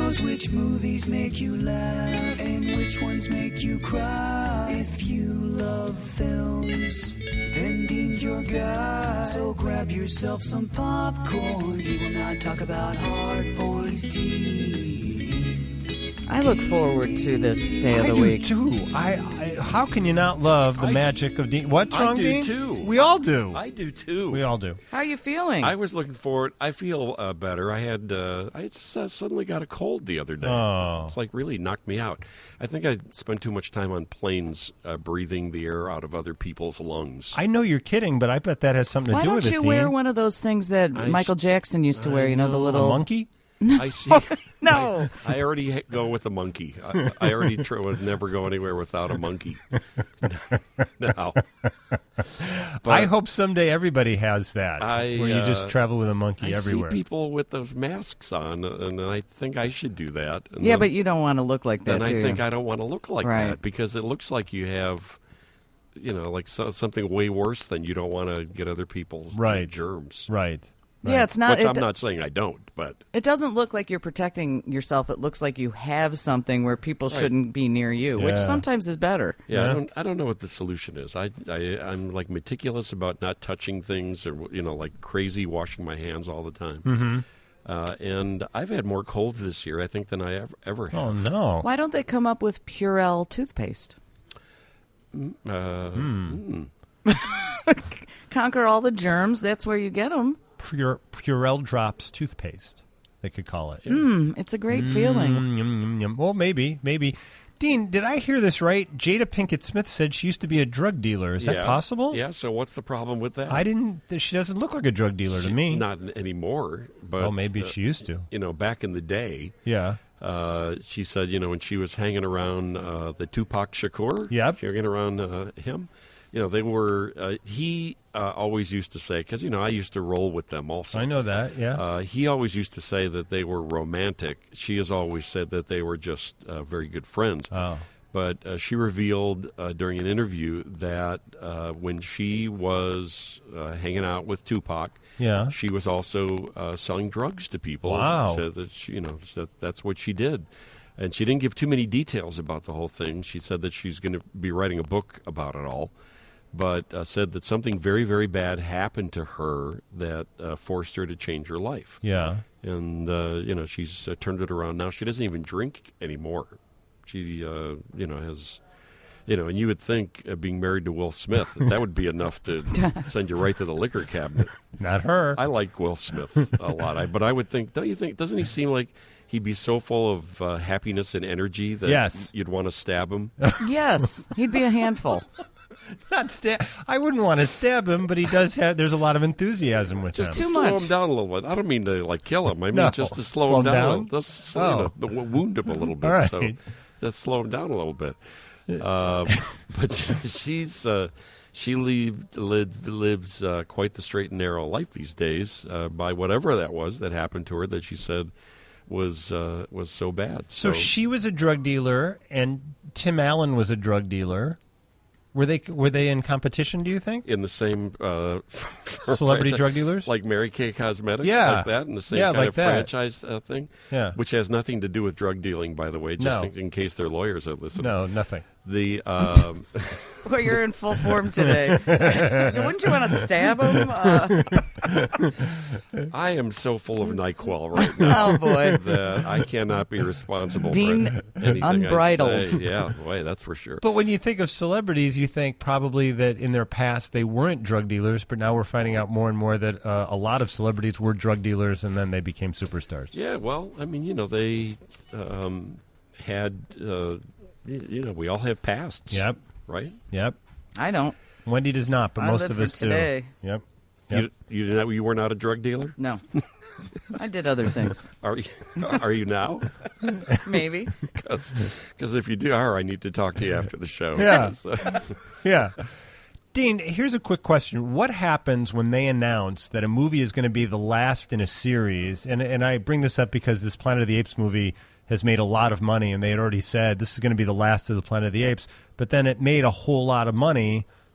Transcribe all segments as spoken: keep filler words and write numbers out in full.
knows which movies make you laugh and which ones make you cry. If you love films, then Dean's your guy. So grab yourself some popcorn. He will not talk about hard boys, Dean. I look forward to this day of I the do week. too. I, I how can you not love the I magic of Dean? What's I wrong, do Dean? too. We all do. I do too. We all do. How are you feeling? I was looking forward. I feel uh, better. I had uh, I just, uh, suddenly got a cold the other day. Oh. It's like really knocked me out. I think I spent too much time on planes uh, breathing the air out of other people's lungs. I know you're kidding, but I bet that has something to Why do don't with it, you Dean. wear one of those things that I Michael sh- Jackson used to wear? I You know, the know. little A monkey? I see. No. I, I already ha- go with a monkey. I, I already tr- would never go anywhere without a monkey. Now, but I hope someday everybody has that, I, where you just uh, travel with a monkey I everywhere. see people with those masks on, and I think I should do that. And Yeah, then, but you don't want to look like that, then I do think you? I don't want to look like Right. that because it looks like you have, you know, like so, something way worse than you don't want to get other people's Right. germs. Right. Yeah, it's not. Which It, I'm do- not saying I don't, but it doesn't look like you're protecting yourself. It looks like you have something where people Right. shouldn't be near you, which Yeah. sometimes is better. yeah, I Yeah. don't. I don't know what the solution is. I, I I'm like meticulous about not touching things, or you know, like crazy washing my hands all the time. Mm-hmm. Uh, and I've had more colds this year, I think, than I ever, ever have. Oh, no. Why don't they come up with Purell toothpaste? Uh, Hmm. Conquer all the germs. That's where you get them. Pure, Purell Drops toothpaste, they could call it. Mm, it's a great feeling. Mm, yum, yum, yum. Well, maybe, maybe. Dean, did I hear this right? Jada Pinkett Smith said she used to be a drug dealer. Is yeah. that possible? Yeah. So what's the problem with that? I didn't. She doesn't look like a drug dealer to She- me. Not anymore. But Oh, maybe uh, she used to. You know, back in the day, Yeah. uh, she said, you know, when she was hanging around uh, the Tupac Shakur, Yep. she was hanging around uh, him. You know, they were. Uh, he uh, always used to say, because you know, I used to roll with them also. I know that. Yeah. Uh, he always used to say that they were romantic. She has always said that they were just uh, very good friends. oh. But uh, she revealed uh, during an interview that uh, when she was uh, hanging out with Tupac, Yeah. she was also uh, selling drugs to people. Wow. So that she, you know, that that's what she did. And she didn't give too many details about the whole thing. She said that she's going to be writing a book about it all, but uh, said that something very, very bad happened to her that uh, forced her to change her life. Yeah. And, uh, you know, she's uh, turned it around now. She doesn't even drink anymore. She, uh, you know, has, you know, and you would think uh, being married to Will Smith, that would be enough to send you right to the liquor cabinet. Not her. I like Will Smith a lot, I, but I would think, don't you think, doesn't he seem like he'd be so full of uh, happiness and energy that Yes. you'd want to stab him? Yes, he'd be a handful. Not stab. I wouldn't want to stab him, but he does have. There's a lot of enthusiasm with Just to him. Too slow much. him down a little bit. I don't mean to like kill him. I mean No. just to slow, Slow him him down. down? A little. Just slow, Oh. you know, w- wound him a little bit. All right. So just slow him down a little bit. Uh, but she's uh, she lived, lived, lives uh, quite the straight and narrow life these days uh, by whatever that was that happened to her that she said was uh, was so bad. So she was a drug dealer, and Tim Allen was a drug dealer. Were they were they in competition? Do you think? in the same uh, Celebrity franchise, drug dealers? like Mary Kay Cosmetics, Yeah. like that, in the same Yeah, kind like of that. franchise uh, thing, Yeah. which has nothing to do with drug dealing, by the way, just No. in, in case their lawyers are listening. No, nothing. The um, Well, you're in full form today. Wouldn't you want to stab him? Uh, I am so full of NyQuil right now oh, boy. that I cannot be responsible Dean for anything I Unbridled. say. Yeah, boy, that's for sure. But when you think of celebrities, you think probably that in their past they weren't drug dealers, but now we're finding out more and more that uh, a lot of celebrities were drug dealers, and then they became superstars. Yeah, well, I mean, you know, they um, had, uh, y- you know, we all have pasts. Yep. Right? Yep. I don't. Wendy does not, but I most live of for us today. do. Yep. Yep. You, you, did not, you were not a drug dealer? No. I did other things. Are you, are you now? Maybe. Because if you do, I need to talk to you after the show. Yeah. 'Cause, uh, Yeah. Dean, here's a quick question. What happens when they announce that a movie is going to be the last in a series? And and I bring this up because this Planet of the Apes movie has made a lot of money, and they had already said this is going to be the last of the Planet of the Apes, but then it made a whole lot of money,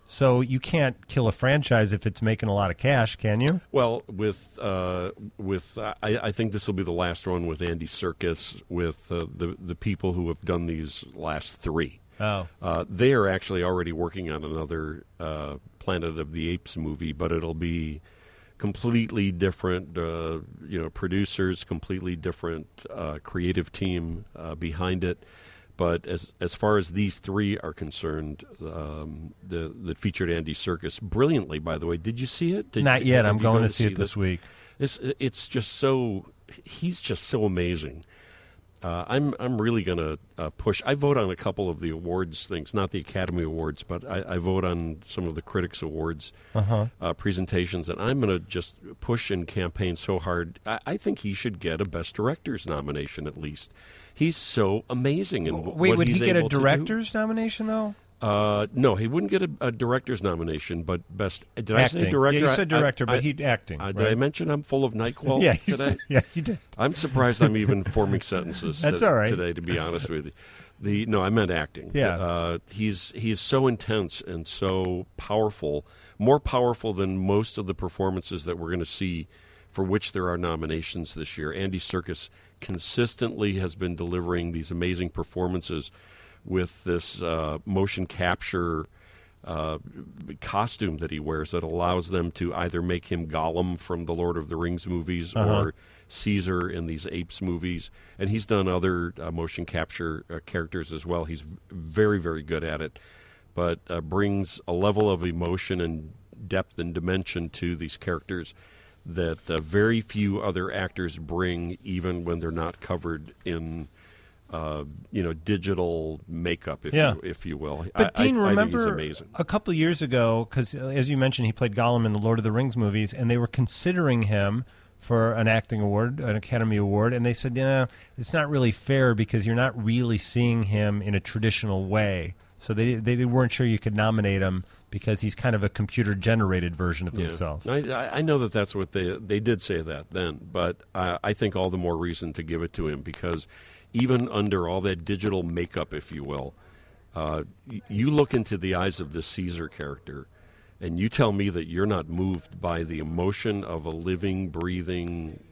So you can't kill a franchise if it's making a lot of cash, can you? Well, with uh, with uh, I, I think this will be the last one with Andy Serkis, with uh, the the people who have done these last three. Oh, uh, they are actually already working on another uh, Planet of the Apes movie, but it'll be completely different. Uh, you know, producers, completely different uh, creative team uh, behind it. But as as far as these three are concerned, um, the that featured Andy Serkis brilliantly. By the way, did you see it? Did, not yet. have I'm you going gone to see it this week. It's it's just so he's just so amazing. Uh, I'm I'm really going to uh, push. I vote on a couple of the awards things, not the Academy Awards, but I, I vote on some of the Critics Awards Uh-huh. uh, presentations, and I'm going to just push and campaign so hard. I, I think he should get a Best Director's nomination at least. He's so amazing. In w- Wait, what would he's he get a able to do. director's nomination though? Uh, no, he wouldn't get a, a director's nomination, but best. Did Acting. I say director? Yeah, you said I- director, I- but he acting. Uh, right? Did I mention I'm full of NyQuil yeah, you today? said- yeah, you did. I'm surprised I'm even forming sentences. That's to- all right. today, to be honest with you. The no, I meant acting. Yeah. uh, he's he's so intense and so powerful, more powerful than most of the performances that we're going to see, for which there are nominations this year. Andy Serkis consistently has been delivering these amazing performances with this uh, motion capture uh, costume that he wears that allows them to either make him Gollum from the Lord of the Rings movies Uh-huh. or Caesar in these Apes movies. And he's done other uh, motion capture uh, characters as well. He's very, very good at it, but uh, brings a level of emotion and depth and dimension to these characters that uh, very few other actors bring, even when they're not covered in Uh, you know, digital makeup, if Yeah. you, if you will. But I, Dean, I, I think remember he's amazing. a couple of years ago, because as you mentioned, he played Gollum in the Lord of the Rings movies, and they were considering him for an acting award, an Academy Award, and they said, yeah, it's not really fair because you're not really seeing him in a traditional way. So they they weren't sure you could nominate him because he's kind of a computer-generated version of Yeah. himself. I, I- I know that that's what they they did say that then, but I, I think all the more reason to give it to him because even under all that digital makeup, if you will, uh, y- you look into the eyes of this Caesar character, and you tell me that you're not moved by the emotion of a living, breathing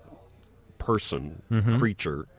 person, Mm-hmm. creature.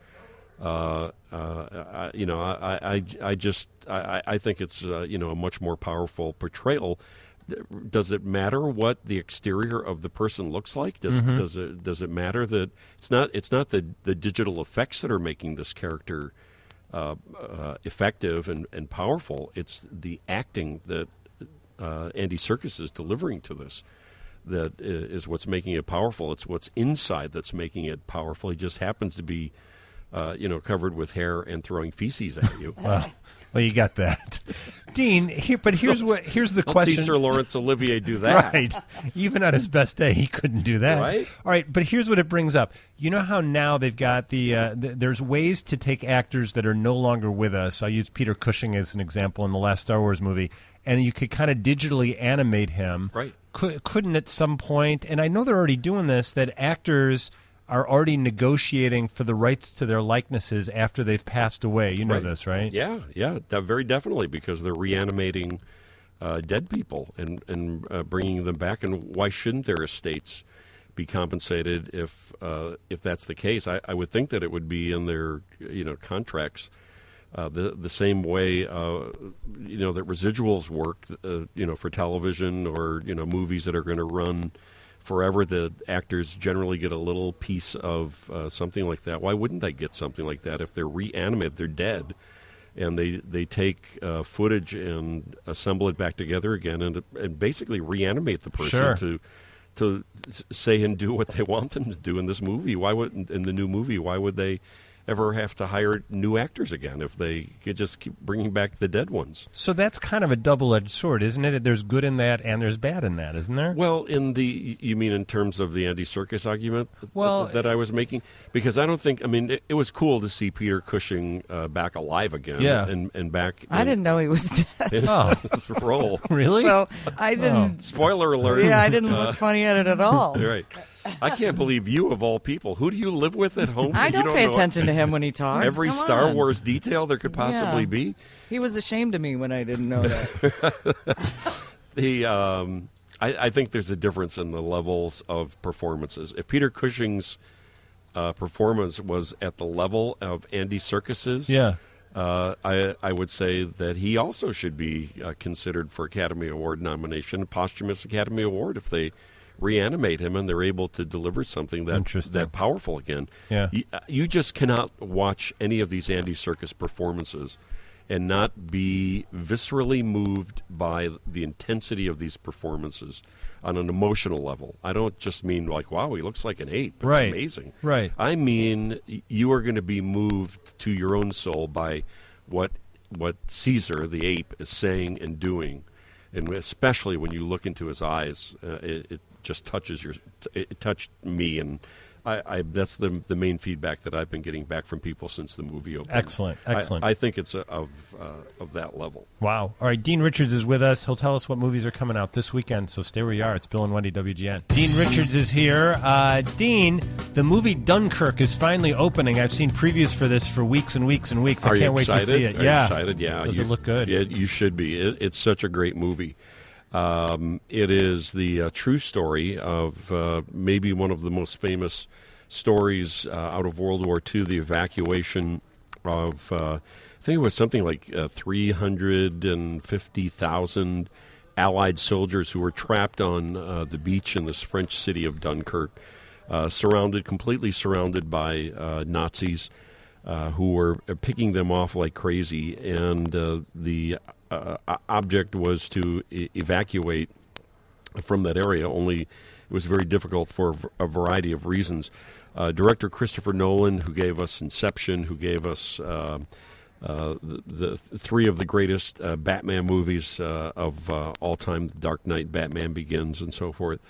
Uh, uh, I, you know, I, I, I just, I, I think it's, uh, you know, a much more powerful portrayal. Does it matter what the exterior of the person looks like? Does Mm-hmm. does it does it matter that it's not it's not the, the digital effects that are making this character uh, uh, effective and, and powerful? It's the acting that uh, Andy Serkis is delivering to this that is what's making it powerful. It's what's inside that's making it powerful. He just happens to be, uh, you know, covered with hair and throwing feces at you. Well, well, you got that, Dean. Here, but here's what here's the Let's question. see Sir Laurence Olivier do that. Right. Even at his best day, he couldn't do that. Right. All right. But here's what it brings up. You know how now they've got the, uh, th- there's ways to take actors that are no longer with us. I'll use Peter Cushing as an example in the last Star Wars movie. And you could kind of digitally animate him. Right. Could, couldn't at some point, and I know they're already doing this, that actors are already negotiating for the rights to their likenesses after they've passed away. You know Right. this, right? Yeah, yeah, that very definitely, because they're reanimating uh, dead people and and uh, bringing them back. And why shouldn't their estates be compensated if uh, if that's the case? I, I would think that it would be in their you know contracts. Uh, the the same way uh, you know that residuals work, uh, you know, for television or you know movies that are going to run forever. The actors generally get a little piece of uh, something like that. Why wouldn't they get something like that if they're reanimated? They're dead, and they they take uh, footage and assemble it back together again, and and basically reanimate the person Sure. to to say and do what they want them to do in this movie. Why would in the new movie? Why would they ever have to hire new actors again if they could just keep bringing back the dead ones? So that's kind of a double-edged sword, isn't it? There's good in that and there's bad in that, isn't there? Well, in the you mean in terms of the Andy Serkis argument Well- that I was making? Because I don't think, I mean, it, it was cool to see Peter Cushing uh, back alive again. Yeah. And, and back I in, didn't know he was dead. in Oh. his role. Really? So I didn't. Spoiler alert. Yeah, I didn't look funny at it at all. You're right. I can't believe you, of all people. Who do you live with at home? I You don't pay know attention to him when he talks. Every Come Star on. Wars detail there could possibly Yeah. be. He was ashamed of me when I didn't know that. the um, I, I think there's a difference in the levels of performances. If Peter Cushing's uh, performance was at the level of Andy Serkis's, Yeah. uh, I, I would say that he also should be uh, considered for Academy Award nomination, a posthumous Academy Award, if they reanimate him and they're able to deliver something that Interesting. that powerful again. Yeah. You, you just cannot watch any of these Andy Serkis performances and not be viscerally moved by the intensity of these performances on an emotional level. I don't just mean like, wow, he looks like an ape. It's Right. amazing. Right. I mean, you are going to be moved to your own soul by what what Caesar, the ape, is saying and doing. And especially when you look into his eyes, uh, it, it just touches your. It touched me, and I, I, that's the the main feedback that I've been getting back from people since the movie opened. Excellent, excellent. I, I think it's a, of uh, of that level. Wow. All right, Dean Richards is with us. He'll tell us what movies are coming out this weekend, so stay where you are. It's Bill and Wendy, W G N. Dean Richards is here. Uh, Dean, the movie Dunkirk is finally opening. I've seen previews for this for weeks and weeks and weeks. I Are can't you wait excited? to see it. Are yeah. you excited? Yeah. Does you, it look good? It, you should be. It, it's such a great movie. Um, it is the uh, true story of uh, maybe one of the most famous stories uh, out of World War Two, the evacuation of, uh, I think it was something like uh, three hundred fifty thousand Allied soldiers who were trapped on uh, the beach in this French city of Dunkirk, uh, surrounded, completely surrounded by uh, Nazis uh, who were picking them off like crazy. And uh, the uh, object was to e- evacuate from that area, only it was very difficult for a variety of reasons. Uh, director Christopher Nolan, who gave us Inception, who gave us uh, uh, the, the three of the greatest uh, Batman movies uh, of uh, all time, The Dark Knight, Batman Begins, and so forth,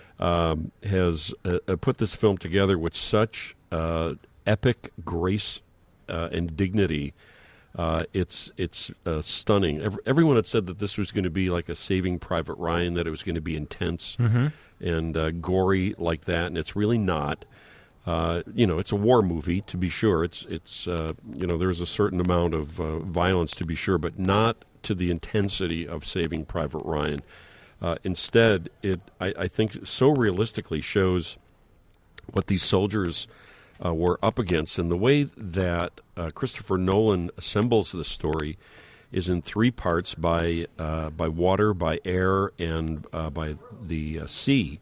um, has uh, put this film together with such uh, epic grace uh, and dignity. Uh, it's it's uh, stunning. Every, everyone had said that this was going to be like a Saving Private Ryan, that it was going to be intense Mm-hmm. and uh, gory like that, and it's really not. Uh, you know, it's a war movie, to be sure. It's it's uh, you know, there's a certain amount of uh, violence, to be sure, but not to the intensity of Saving Private Ryan. Uh, instead, it I, I think so realistically shows what these soldiers uh, were up against, and the way that uh, Christopher Nolan assembles the story is in three parts: by uh, by water, by air, and uh, by the uh, sea.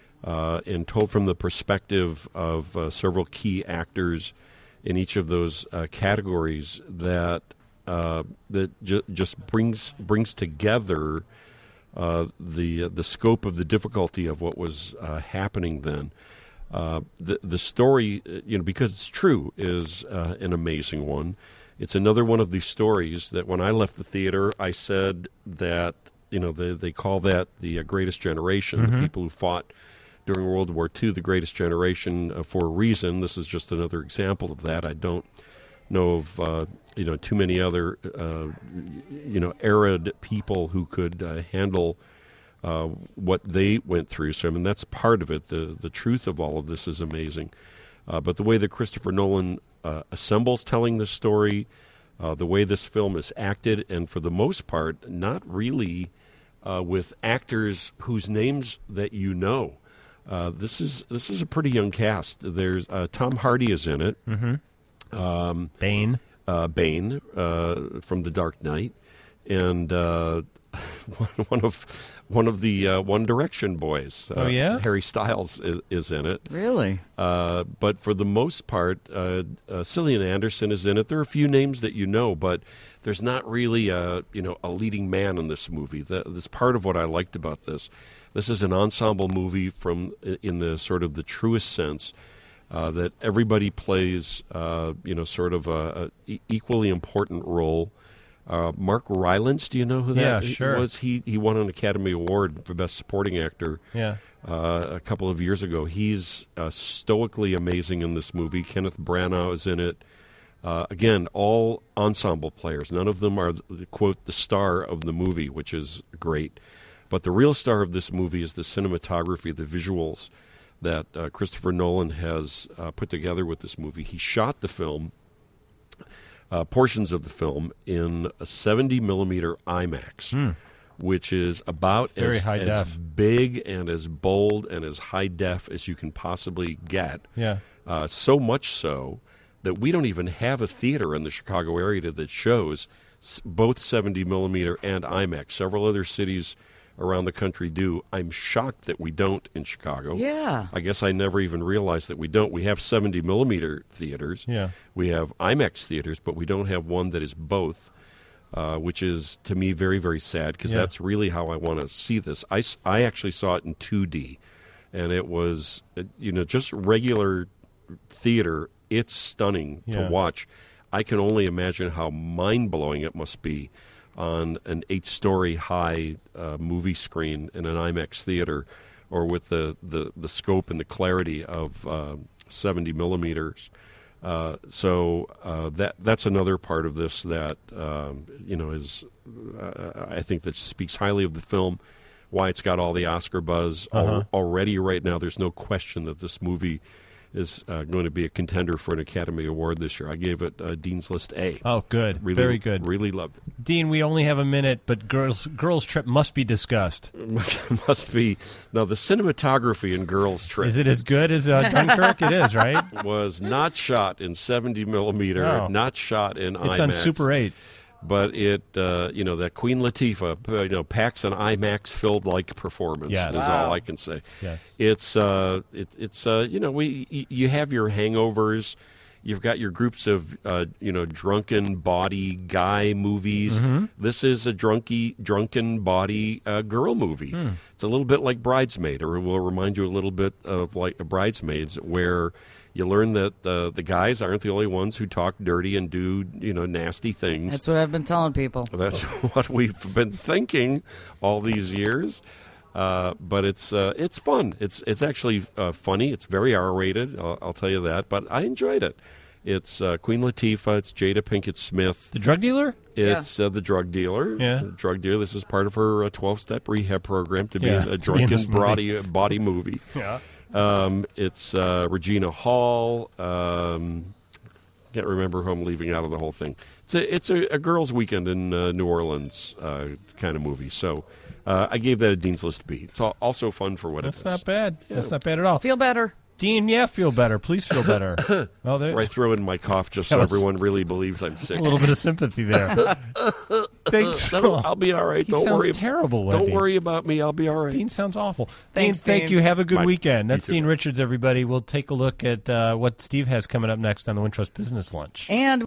Uh, and told from the perspective of uh, several key actors in each of those uh, categories, that uh, that ju- just brings brings together uh, the the scope of the difficulty of what was uh, happening then. Uh, the the story, you know, because it's true, is uh, an amazing one. It's another one of these stories that when I left the theater, I said that, you know, they they call that the uh, greatest generation, Mm-hmm. the people who fought during World War Two, the greatest generation, uh, for a reason. This is just another example of that. I don't know of uh, you know too many other uh, you know arid people who could uh, handle uh, what they went through. So I mean, that's part of it. The the truth of all of this is amazing. Uh, but the way that Christopher Nolan uh, assembles telling this story, uh, the way this film is acted, and for the most part, not really uh, with actors whose names that you know. Uh, this is this is a pretty young cast. There's uh, Tom Hardy is in it. Mm-hmm. Um, Bane. Uh, Bane uh, from The Dark Knight, and uh, one of one of the uh, One Direction boys. Uh, Oh, yeah? Harry Styles is, is in it. Really? Uh, but for the most part, uh, uh, Cillian Anderson is in it. There are a few names that you know, but there's not really a you know a leading man in this movie. That, that's part of what I liked about this. This is an ensemble movie from in the sort of the truest sense, uh, that everybody plays, uh, you know, sort of a, a equally important role. Uh, Mark Rylance, do you know who that Yeah, sure. was? He he won an Academy Award for Best Supporting Actor Yeah. uh, a couple of years ago. He's uh, stoically amazing in this movie. Kenneth Branagh is in it. Uh, again, all ensemble players. None of them are, quote, the star of the movie, which is great. But the real star of this movie is the cinematography, the visuals that uh, Christopher Nolan has uh, put together with this movie. He shot the film, uh, portions of the film, in a seventy millimeter IMAX, Mm. which is about Very as, high as def. big and as bold and as high def as you can possibly get. Yeah. Uh, so much so that we don't even have a theater in the Chicago area that shows s- both seventy millimeter and IMAX. Several other cities around the country do. I'm shocked that we don't in Chicago. Yeah. I guess I never even realized that we don't. We have seventy millimeter theaters. Yeah. We have IMAX theaters, but we don't have one that is both, uh, which is, to me, very, very sad because Yeah. that's really how I want to see this. I, s- I actually saw it in two D, and it was, uh, you know, just regular theater. It's stunning Yeah. to watch. I can only imagine how mind-blowing it must be on an eight-story high uh, movie screen in an IMAX theater, or with the, the, the scope and the clarity of uh, seventy millimeters. Uh, so uh, that that's another part of this that um, you know is uh, I think that speaks highly of the film. Why it's got all the Oscar buzz al- Uh-huh. already right now. There's no question that this movie is uh, going to be a contender for an Academy Award this year. I gave it uh, Dean's List A. Oh, good. Really, Very good. Really loved it. Dean, we only have a minute, but girls girls trip must be discussed. Must be. Now, the cinematography in Girls Trip Is it as good as uh, Dunkirk? It is, right? was not shot in seventy millimeter, No. not shot in It's IMAX. on Super eight. But it, uh, you know, that Queen Latifah, uh, you know, packs an IMAX-filled like performance. Yes. Is Wow. all I can say. Yes. It's, uh, it, it's, uh, you know, we, y- you have your hangovers. You've got your groups of, uh, you know, drunken body guy movies. Mm-hmm. This is a drunky, drunken body uh, girl movie. Hmm. It's a little bit like Bridesmaid, or it will remind you a little bit of like Bridesmaids, where you learn that uh, the guys aren't the only ones who talk dirty and do, you know, nasty things. That's what I've been telling people. That's what we've been thinking all these years. Uh, but it's uh, it's fun. It's it's actually uh, funny. It's very R-rated. I'll, I'll tell you that. But I enjoyed it. It's uh, Queen Latifah. It's Jada Pinkett Smith. The drug dealer? It's uh, the drug dealer. Yeah. The drug dealer. This is part of her uh, twelve-step rehab program to be Yeah, in a to be in this drunken movie. body body movie. Yeah. Um, it's uh, Regina Hall. Um, can't remember who I'm leaving out of the whole thing. It's a it's a, a girls' weekend in uh, New Orleans uh, kind of movie. So uh, I gave that a Dean's List B. It's al- also fun for what That's it is. not bad. That's not bad at all. Feel better. Dean, yeah, feel better. Please feel better. Well, there, I throw in my cough just That so was- everyone really believes I'm sick. a little bit of sympathy there. Thanks. That'll- I'll be all right. He Don't sounds worry. terrible, Don't Wendy. worry about me. I'll be all right. Dean sounds awful. Thanks, Dean, thank Dean. you. Have a good Bye. weekend. You That's too. Dean Richards, everybody. We'll take a look at uh, what Steve has coming up next on the Wintrust Business Lunch. And